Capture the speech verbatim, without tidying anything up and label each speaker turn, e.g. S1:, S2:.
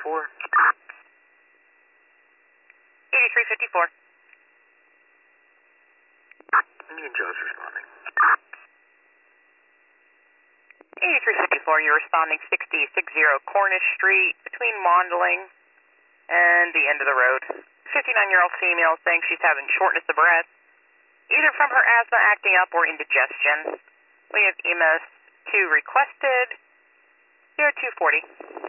S1: fifty-four.
S2: eighty-three fifty-four.
S1: Indian Joe's responding.
S2: eighty-three fifty-four, you're responding sixty sixty Cornish Street between Mondling and the end of the road. fifty-nine-year-old female saying she's having shortness of breath, either from her asthma acting up or indigestion. We have E M S two requested, zero two forty.